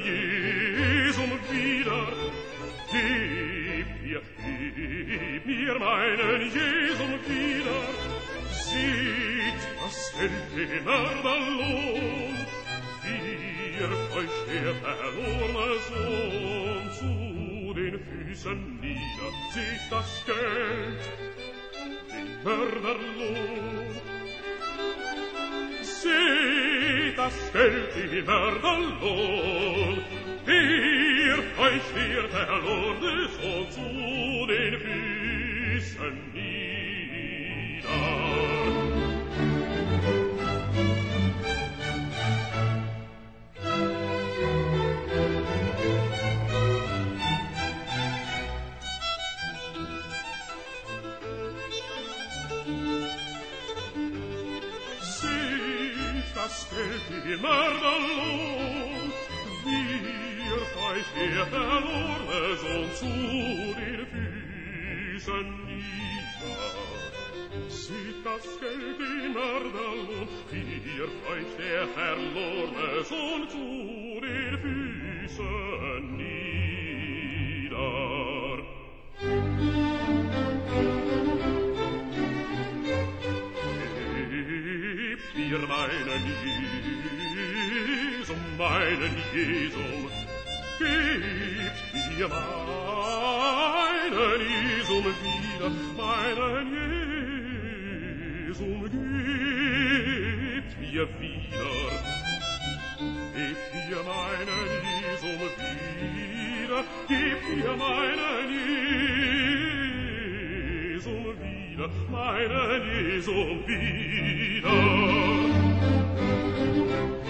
Jesum wieder. Gib mir meinen Jesum wieder. Sieht, was fällt den Erdalon, wirf euch der verlorene Sohn zu den Füßen nieder. Seht das Geld, den Mörderlohn. Seht das Geld, den Mörderlohn. Wirf euch der verlorene Sohn zu den Füßen nieder. Das Geld den Mörderlohn, wirf euch der verlorene Sohn zu den Füßen nieder. Seht das Geld den Mörderlohn, wirf euch der verlorene Sohn zu den Füßen nieder. Mir meinen Jesum, gebt mir meinen Jesum wieder, meinen Jesum, gebt mir wieder. Gebt mir meinen Jesum wieder, gebt mir meinen Jesum wieder, meinen Jesum wieder.